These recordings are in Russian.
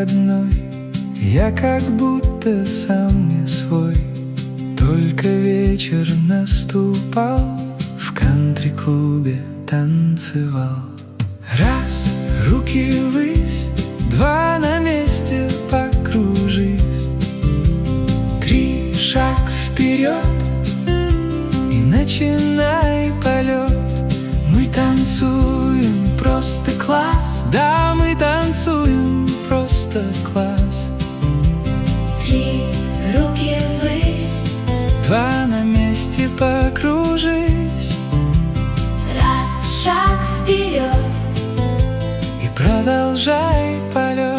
выходной, я как будто сам не свой. Только вечер наступал, в кантри-клубе танцевал. Раз, руки ввысь, два, на месте покружись. Три, шаг вперед, и начинай полет. Мы танцуем просто класс, да, мы танцуем просто класс. Три, руки ввысь, два, на месте покружись. раз, шаг вперед, и продолжай полет.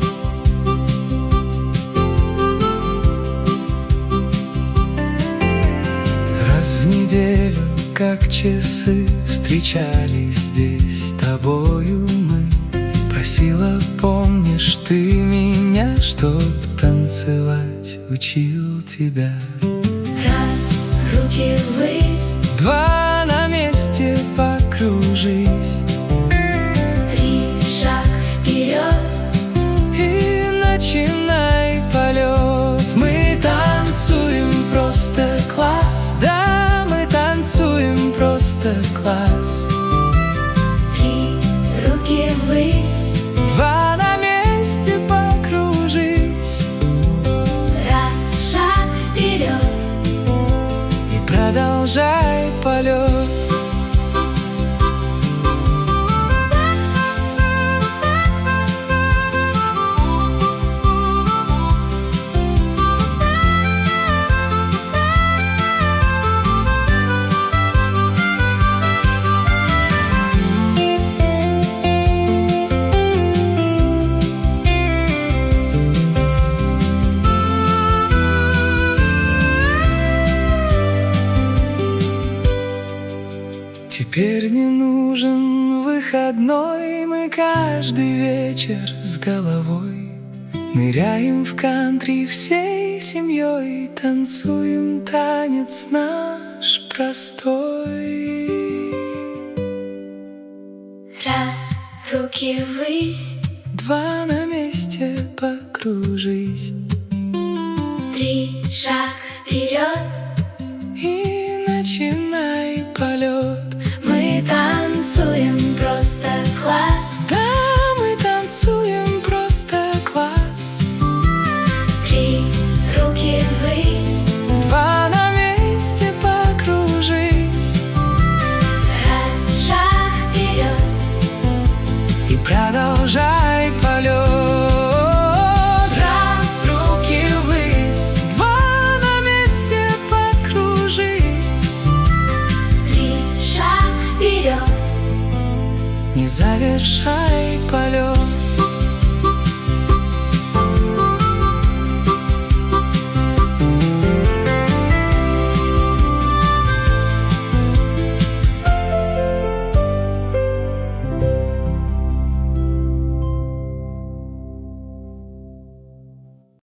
Раз в неделю, как часы, встречались здесь с тобою мы. Просила, помнишь ты меня, чтоб танцевать учил тебя. раз, руки ввысь, Два, на месте покружись. три, шаг вперед, И начинай полет. Мы танцуем просто класс, да, мы танцуем просто класс. три, руки ввысь, Два, на месте покружись. раз, шаг вперед, И продолжай полет. Теперь не нужен выходной, мы каждый вечер с головой ныряем в кантри всей семьей, танцуем танец наш простой. раз, руки ввысь, Два, на месте покружись. три, шаг